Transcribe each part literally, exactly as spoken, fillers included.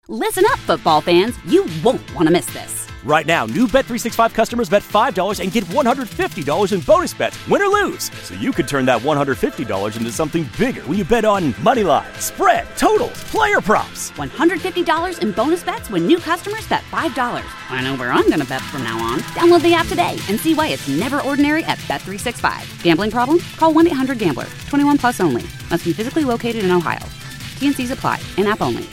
Listen up, football fans. You won't want to miss this. Right now, new Bet three sixty-five customers bet five dollars and get one hundred fifty dollars in bonus bets, win or lose. So you could turn that one hundred fifty dollars into something bigger when you bet on money line, spread, totals, player props. one hundred fifty dollars in bonus bets when new customers bet five dollars. I know where I'm going to bet from now on. Download the app today and see why it's never ordinary at Bet three sixty-five. Gambling problem? Call one eight hundred gambler. twenty-one plus only. Must be physically located in Ohio. T N Cs apply. In-app only.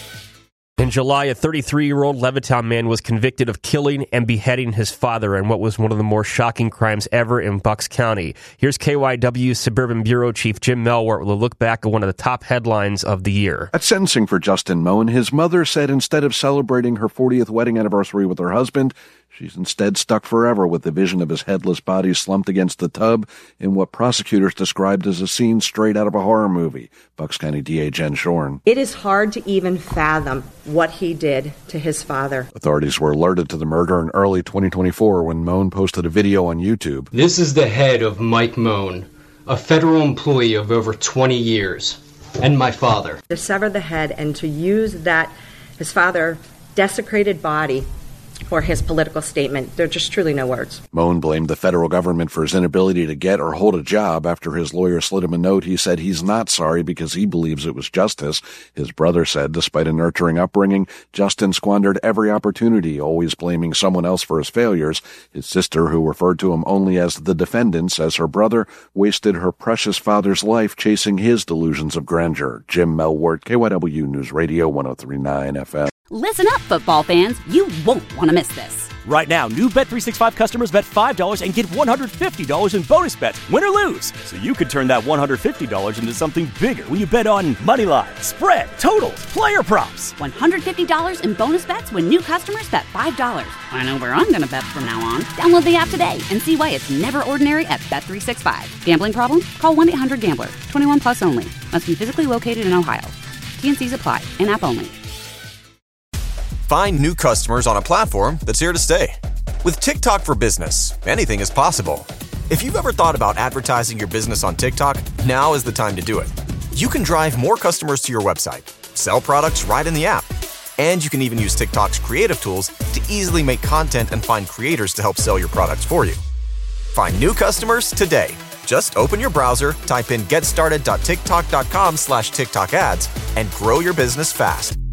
In July, a thirty-three-year-old Levittown man was convicted of killing and beheading his father in what was one of the more shocking crimes ever in Bucks County. Here's K Y W Suburban Bureau Chief Jim Melwart with a look back at one of the top headlines of the year. At sentencing for Justin Moen, his mother said instead of celebrating her fortieth wedding anniversary with her husband, she's instead stuck forever with the vision of his headless body slumped against the tub in what prosecutors described as a scene straight out of a horror movie. Bucks County D A Jen Shorn. It is hard to even fathom what he did to his father. Authorities were alerted to the murder in early twenty twenty-four when Moen posted a video on YouTube. This is the head of Mike Moen, a federal employee of over twenty years, and my father. To sever the head and to use that, his father, desecrated body for his political statement. There are just truly no words. Moen blamed the federal government for his inability to get or hold a job. After his lawyer slid him a note, he said he's not sorry because he believes it was justice. His brother said, despite a nurturing upbringing, Justin squandered every opportunity, always blaming someone else for his failures. His sister, who referred to him only as the defendant, says her brother wasted her precious father's life chasing his delusions of grandeur. Jim Melwart, K Y W News Radio, one oh three point nine F M. Listen up, football fans. You won't want to miss this. Right now, new Bet three sixty-five customers bet five dollars and get one hundred fifty dollars in bonus bets, win or lose. So you could turn that one hundred fifty dollars into something bigger when you bet on money line, spread, totals, player props. one hundred fifty dollars in bonus bets when new customers bet five dollars. I know where I'm going to bet from now on. Download the app today and see why it's never ordinary at Bet three sixty-five. Gambling problem? Call one eight hundred gambler. twenty-one plus only. Must be physically located in Ohio. T N Cs apply. In-app only. Find new customers on a platform that's here to stay. With TikTok for Business, anything is possible. If you've ever thought about advertising your business on TikTok, now is the time to do it. You can drive more customers to your website, sell products right in the app, and you can even use TikTok's creative tools to easily make content and find creators to help sell your products for you. Find new customers today. Just open your browser, type in getstarted.tiktok.com slash TikTok ads, and grow your business fast.